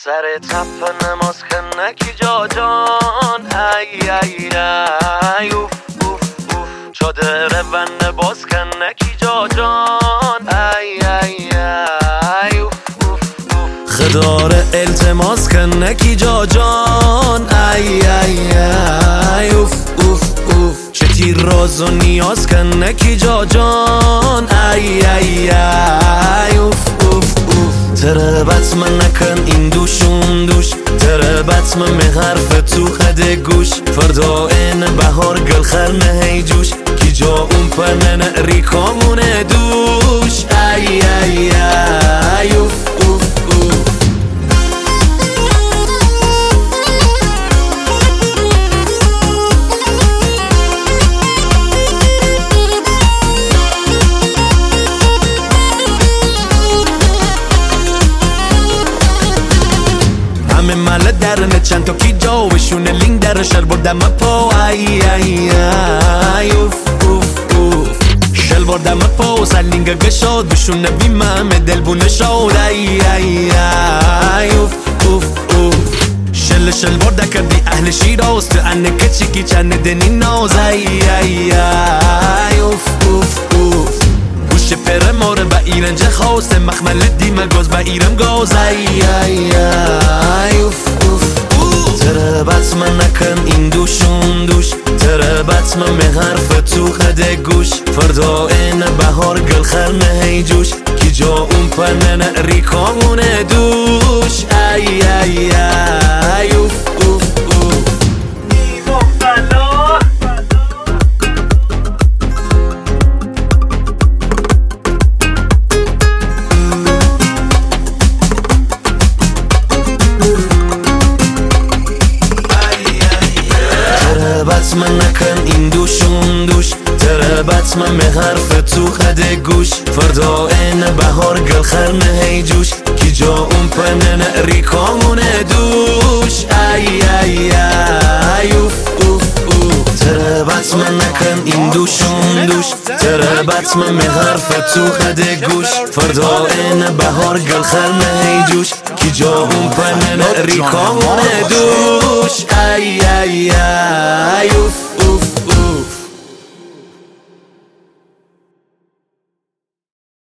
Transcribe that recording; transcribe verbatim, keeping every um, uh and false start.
سر تپ نماز کنکی جا جان ای ای ای اوف اوف اوف چادر ون باز کنکی جا جان ای ای ای اوف اوف اوف خدار التماس کنکی جا جان ای ای ای اوف اوف اوف چه تیر راز و نیاز کنکی جا جان ای ای ای اوف اوف اوف تره بطمه نکن این دوشون دوش تره بطمه می حرف تو خد گوش فردا این بهار گل خرمه هی جوش کی جا اون پنن ریکامونه دوش ای ای ای اوف اوف اوف همه مال درنه چند تا کی جا بشونه لینگ در شل بردم پا ای ای ای اوف اوف اوف شل بردم پا سلینگ گشاد بشونه بیمم دل بونه شاد ای ای ای اوف اوف اوف شل شل برده کردی اهل شیراز تو انه کچی کی چند دنی ناز ای ای ای اوف اوف اوف گوش پر ماره با ایرنج خواست مخمل دیمه گاز با ایرم گاز ای ای ای اوف اوف تره بطمه نکن این دوشون دوش تره بطمه می حرف تو خد گوش فردا این بهار گل خرمه هی جوش کی جا اون پنن ریکامونه دوش ای ای ای اوف اوف اوف بطمه نکن این دوشون دوش تره بطمه می حرف تو خد گوش فردا این بهار گل خرمه هی جوش کی جا اون پنن ریکامونه دوش ای ای ای اوف اوف اوف تره بطمه نکن این دوشون دوش تره بطمه می حرف تو خد گوش فردا این بهار گل خرمه هی جوش کی جا اون پنن ریکامونه دوش ای ای ای اوف اوف